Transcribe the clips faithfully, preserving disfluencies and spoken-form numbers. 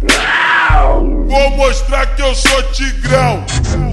Vou mostrar que eu sou tigrão.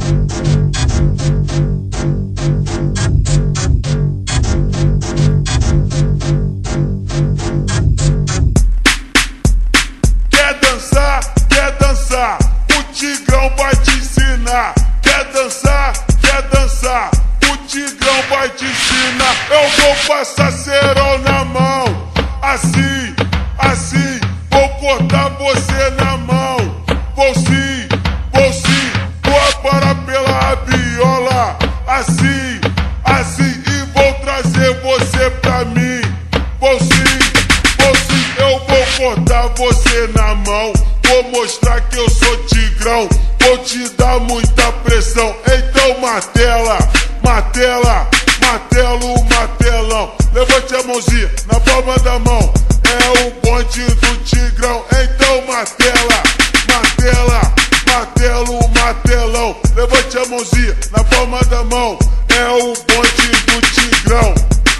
Quer dançar? Quer dançar? O tigrão vai te ensinar. Quer dançar? Quer dançar? O tigrão vai te ensinar. Eu vou passar cerol na mão, assim, assim. Vou cortar você na mão. Vou sim, vou sim. Vou aparar pela rabiola, assim, assim. E vou trazer você pra mim. Vou sim, vou sim. Eu vou cortar você na mão. Vou mostrar que eu sou tigrão. Vou te dar muita pressão. Então martela, martela, martelo, martelão. Levante a mãozinha na palma da mão. É o bonde do tigrão. Então martela, martela, martelo, martelão. Levante a mãozinha na palma da mão. É o bonde do tigrão.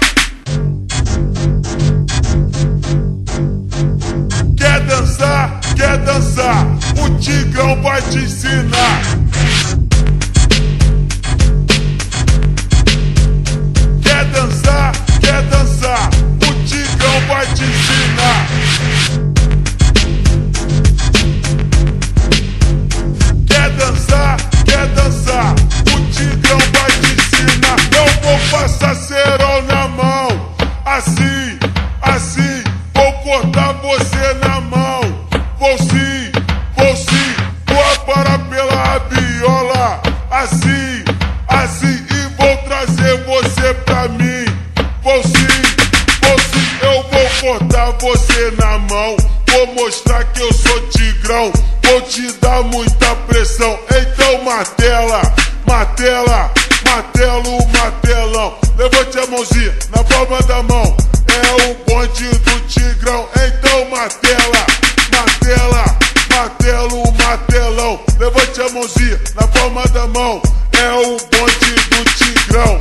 Quer dançar? Quer dançar? O tigrão vai te ensinar. Quer dançar? Quer dançar? O tigrão vai te ensinar. Quer dançar? Quer dançar? O tigrão vai te ensinar. Eu vou passar cerol na mão, assim, assim. Vou cortar você na mão. Vou sim, vou sim. Vou aparar pela rabiola, assim, assim. E vou trazer você pra mim. Vou sim, vou sim. Eu vou cortar você na mão. Vou mostrar que eu sou tigrão. Vou te dar muita pressão. Então martela, martela, martelo, martelão. Levante a mãozinha na palma da mão. É o bonde do tigrão. Então martela, martela, martelo, martelão. Levante a mãozinha na palma da mão. É o bonde do tigrão.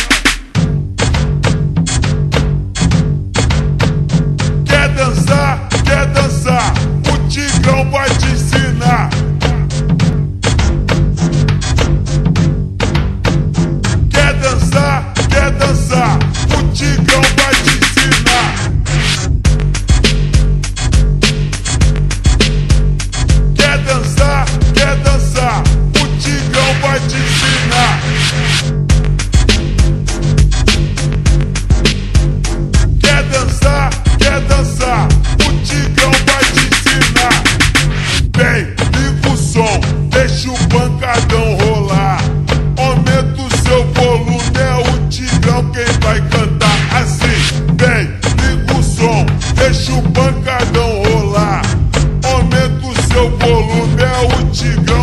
Quer dançar? Quer dançar? O tigrão vai te ensinar. Quer dançar? Quer dançar? O tigrão vai te ensinar. Quer dançar? Quer dançar? O tigrão vai te ensinar. Quer dançar? Quer dançar? O tigrão vai te ensinar. Vem, liga o som, deixa o pancadão rolar. Aumenta o seu volume, é o tigrão quem vai cantar assim. Vem, liga o som, deixa o pancadão rolar. Aumenta o seu volume, é o tigrão